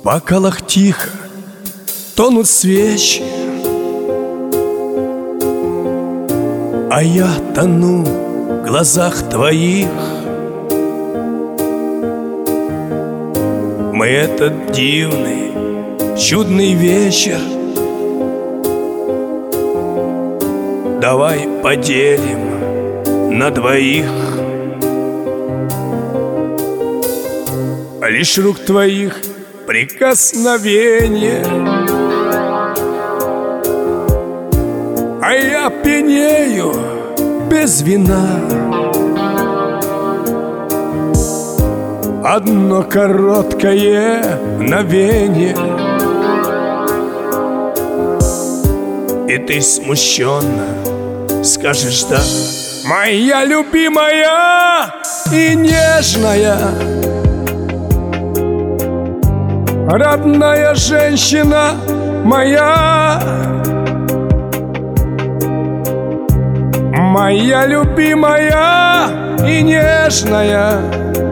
бокалах тихо тонут свечи, а я тону в глазах твоих. Мы этот дивный, чудный вечер давай поделим на двоих. Лишь рук твоих прикосновение, а я пьянею без вина. Одно короткое мгновение, и ты смущенно скажешь да. Моя любимая и нежная, родная женщина моя, моя любимая и нежная.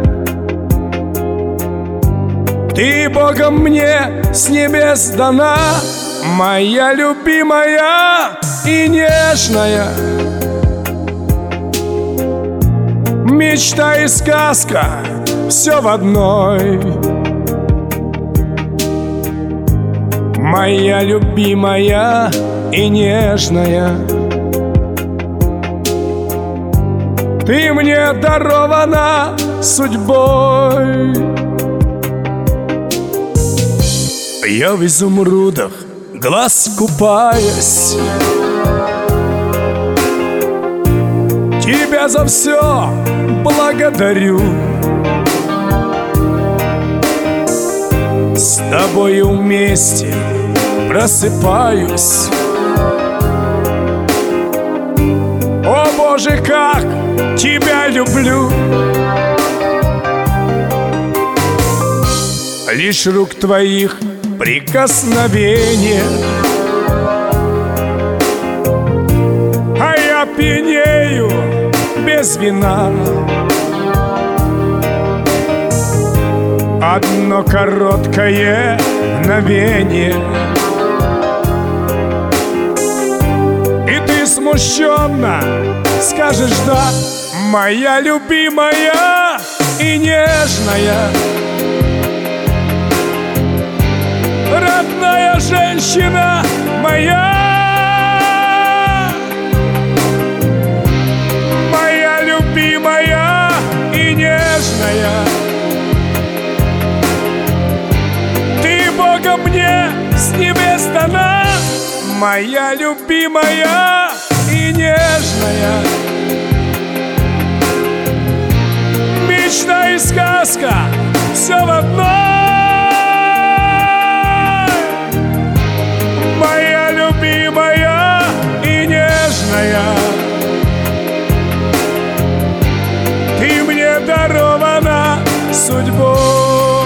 Ты Богом мне с небес дана, моя любимая и нежная. Мечта и сказка все в одной. Моя любимая и нежная, ты мне дарована судьбой. Я в изумрудах глаз купаясь, тебя за все благодарю. С тобою вместе просыпаюсь. О Боже, как тебя люблю! Лишь рук твоих прикосновение, а я пьянею без вина. Одно короткое мгновение, и ты смущенно скажешь да. Моя любимая и нежная, родная женщина моя, моя любимая и нежная. Ты Богом мне с небес дана, моя любимая и нежная. Мечта и сказка все в одной. Моя любимая и нежная, ты мне дарована судьбой.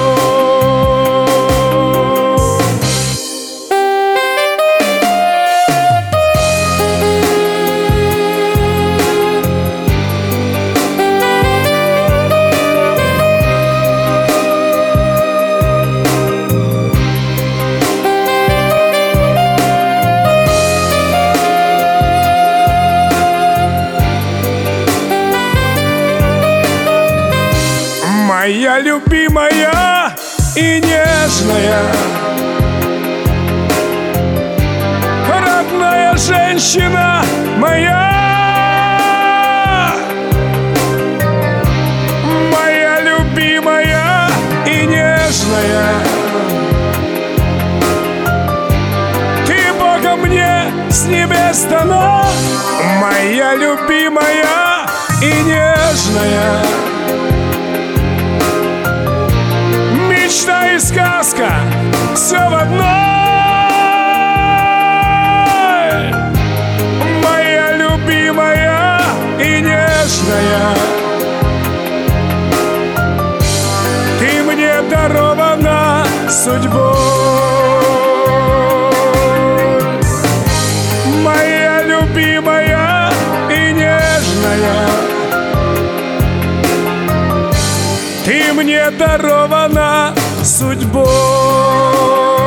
Моя любимая и нежная, родная женщина моя, моя любимая и нежная. Ты Богом мне с небес дана, моя любимая и нежная. Мечта и сказка все в одной. Моя любимая и нежная, ты мне дарована судьбой. Моя любимая и нежная, ты мне дарована судьбой.